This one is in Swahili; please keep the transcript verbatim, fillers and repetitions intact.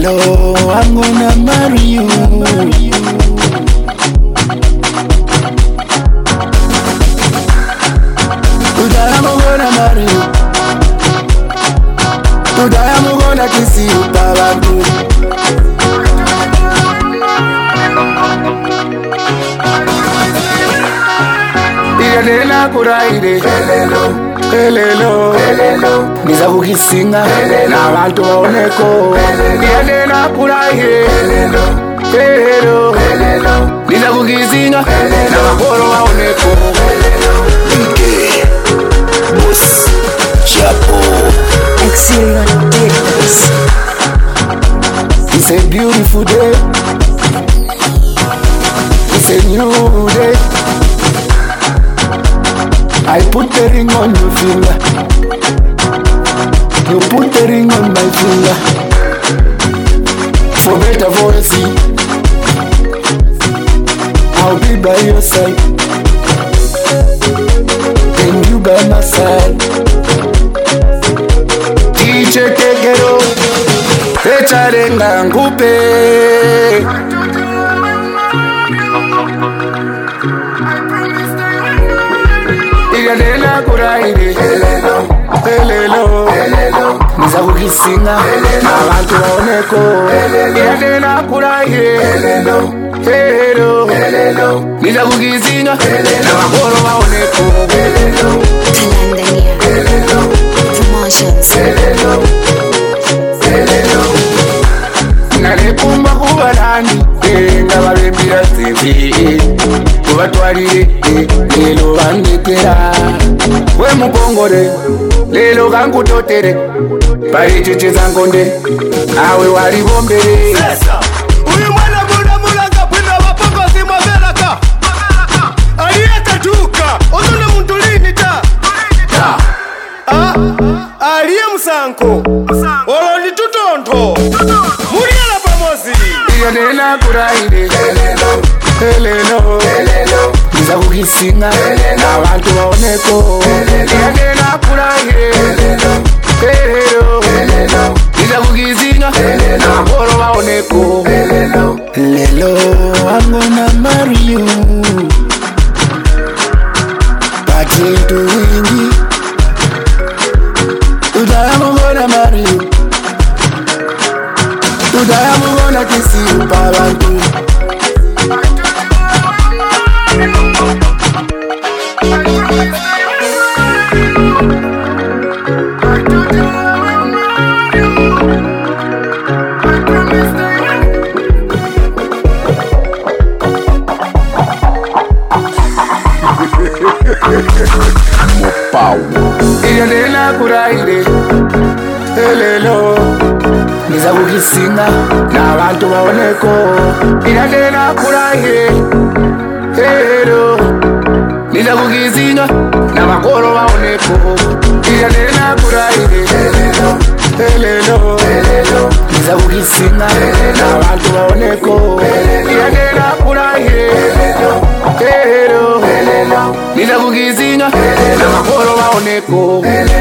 Lelo, I'm gonna marry you. Today I'm gonna marry you. Today I'm gonna kiss you, Babandu. Igadena kuraide, helelo. Helelo, helelo, niza kukisinga, na abantu waoneko. Niendena kuraie, helelo, helelo, helelo, niza kukisinga, na makoro waoneko. Ike, Boss, Chapo, Excellent Davis. It's a beautiful day. It's a new day. I put the ring on your finger. You put the ring on my finger. For better, for worse, I'll be by your side, and you by my side. D J Kegero, Echarenga Ngupe. Igadena kuraide, helelo, helelo, helelo, niza kukisinga, na abantu waoneko. Igadena kuraide, helelo, helelo, helelo, niza kukisinga, na makoro waoneko. Talandania, Helelo, Promotions, helelo, helelo, nalipumba kubalandi, nga babembira zivi. Kubatwalire, lelo bandekera. We mukongore, lelo kankutotere. Paricheche zangonde, awe wali bombere. Sesa, uyu mwana muna mulanga pwina wapongozi mwaberaka. Aliye katuka, ozune muntulini ta. Ta, Ah, aliye musanko. Olo ni tutonto. Muriela pamozi. igadena kuraide, helelo, helelo, helelo, niza kukisinga, na abantu waoneko. Igadena kuraide, helelo, helelo, helelo, niza kukisinga, na makoro waoneko. Lelo, I'm gonna marry you. Party to wingi. Today I'm gonna marry you. Today I'm gonna kiss you, Babandu. Igadena kuraide, helelo, niza kukisinga, na abantu waoneko. Igadena kuraide, helelo, niza kukisinga, na makoro waoneko. Igadena kuraide, helelo, helelo, helelo, niza kukisinga, na abantu waoneko. Igadena kuraide, helelo, helelo, niza kukisinga, na makoro waoneko.